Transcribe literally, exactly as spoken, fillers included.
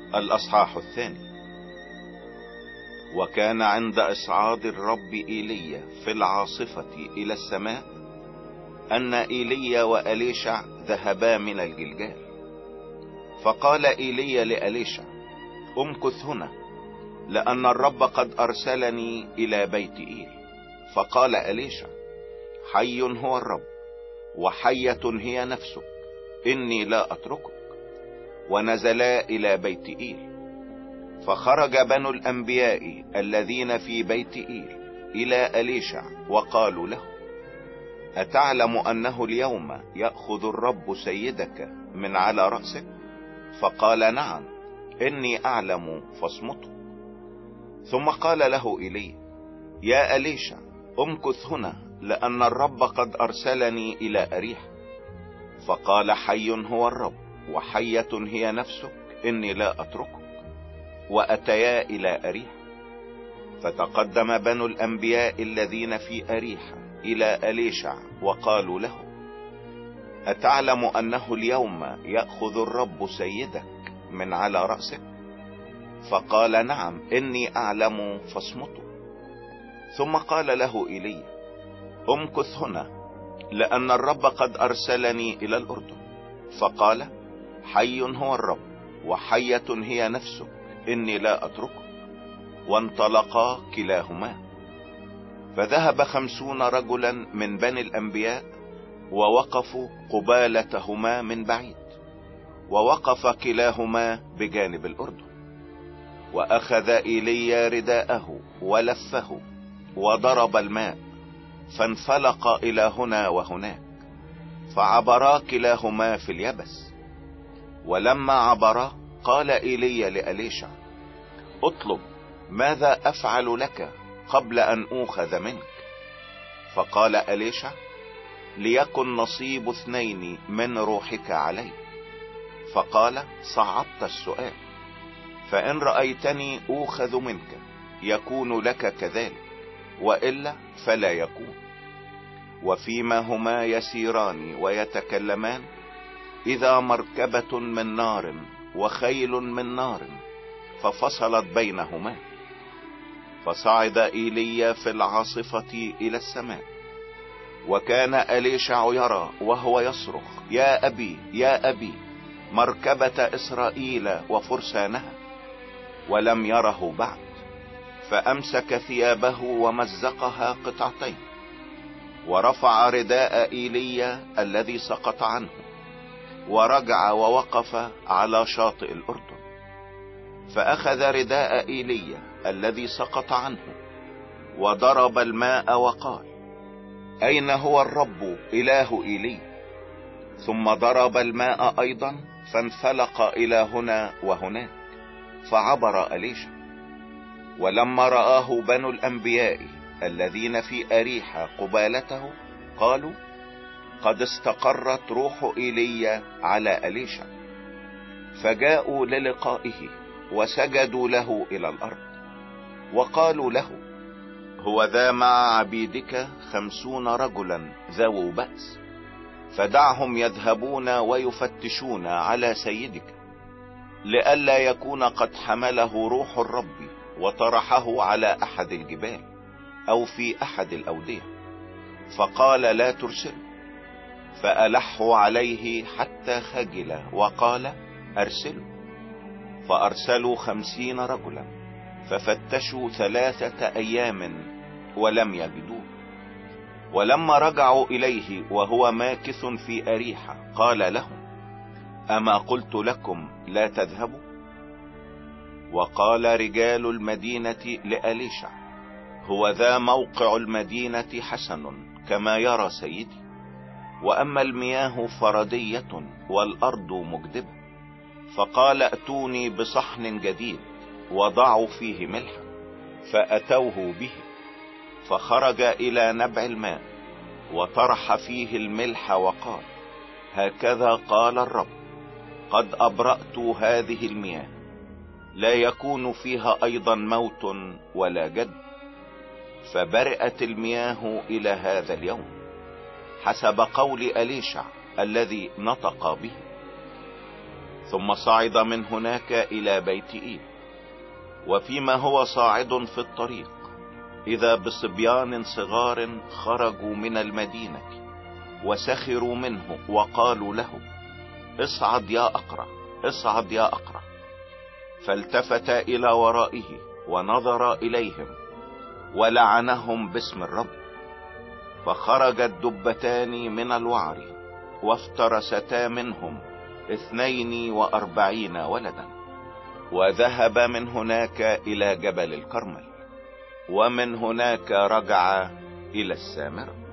الأصحاح الثاني. وكان عند إصعاد الرب إيليا في العاصفة إلى السماء أن إيليا وأليشع ذهبا من الجلجال. فقال إيليا لأليشع: امكث هنا، لأن الرب قد أرسلني إلى بيت إيل. فقال أليشع: حي هو الرب وحية هي نفسك، إني لا أتركك. ونزلا إلى بيت إيل. فخرج بنو الأنبياء الذين في بيت إيل إلى أليشع وقالوا له: أتعلم أنه اليوم يأخذ الرب سيدك من على رأسك؟ فقال: نعم، إني أعلم، فاصمته. ثم قال له إيليا: يا أليشع، امكث هنا، لأن الرب قد أرسلني إلى أريح. فقال: حي هو الرب وحية هي نفسك، إني لا أتركك. وأتيا إلى أريح. فتقدم بنو الأنبياء الذين في أريح إلى أليشع وقالوا له: أتعلم أنه اليوم يأخذ الرب سيدك من على رأسك؟ فقال: نعم، إني أعلم، فاصمته. ثم قال له إيليا: امكث هنا، لأن الرب قد أرسلني إلى الأردن. فقال: حي هو الرب وحية هي نفسك، إني لا أتركه. وانطلقا كلاهما. فذهب خمسون رجلا من بني الأنبياء ووقفوا قبالتهما من بعيد، ووقف كلاهما بجانب الأردن. وأخذ إيليا رداءه ولفه وضرب الماء، فانفلق إلى هنا وهناك، فعبرا كلاهما في اليبس. ولما عبرا قال إيليا لأليشع: اطلب ماذا أفعل لك قبل أن أوخذ منك. فقال أليشع: ليكن نصيب اثنين من روحك علي. فقال: صعبت السؤال، فإن رأيتني أوخذ منك يكون لك كذلك، وإلا فلا يكون. وفيما هما يسيران ويتكلمان، إذا مركبة من نار وخيل من نار ففصلت بينهما. فصعد إيليا في العاصفة إلى السماء، وكان أليشع يرى وهو يصرخ: يا أبي، يا أبي، مركبة إسرائيل وفرسانها، ولم يره بعد. فأمسك ثيابه ومزقها قطعتين، ورفع رداء إيليا الذي سقط عنه، ورجع ووقف على شاطئ الأردن. فأخذ رداء إيليا الذي سقط عنه وضرب الماء وقال: أين هو الرب إله إيليا؟ ثم ضرب الماء أيضا، فانفلق إلى هنا وهناك، فعبر أليشع. ولما رآه بنو الأنبياء الذين في أريحة قبالته قالوا: قد استقرت روح إيليا على أليشع. فجاءوا للقائه وسجدوا له إلى الأرض، وقالوا له: هو ذا مع عبيدك خمسون رجلا ذو بأس، فدعهم يذهبون ويفتشون على سيدك، لئلا يكون قد حمله روح الرب وطرحه على أحد الجبال أو في أحد الأودية. فقال: لا ترسله. فألحوا عليه حتى خجل، وقال: أرسلوا. فأرسلوا خمسين رجلا، ففتشوا ثلاثة أيام ولم يجدوه. ولما رجعوا إليه وهو ماكث في أريحة قال لهم: أما قلت لكم لا تذهبوا؟ وقال رجال المدينة لأليشع: هو ذا موقع المدينة حسن كما يرى سيدي، وأما المياه فردية والأرض مجدبة. فقال: ائتوني بصحن جديد وضعوا فيه ملحا. فأتوه به، فخرج إلى نبع الماء وطرح فيه الملح وقال: هكذا قال الرب: قد أبرأت هذه المياه، لا يكون فيها أيضا موت ولا جد. فبرئت المياه إلى هذا اليوم حسب قول أليشع الذي نطق به. ثم صعد من هناك الى بيت إيل. وفيما هو صاعد في الطريق اذا بصبيان صغار خرجوا من المدينة وسخروا منه وقالوا له: اصعد يا اقرع، اصعد يا اقرع. فالتفت الى ورائه ونظر اليهم ولعنهم باسم الرب. فخرجت دبتان من الوعر وافترستا منهم اثنين واربعين ولدا. وذهب من هناك الى جبل الكرمل، ومن هناك رجع الى السامرة.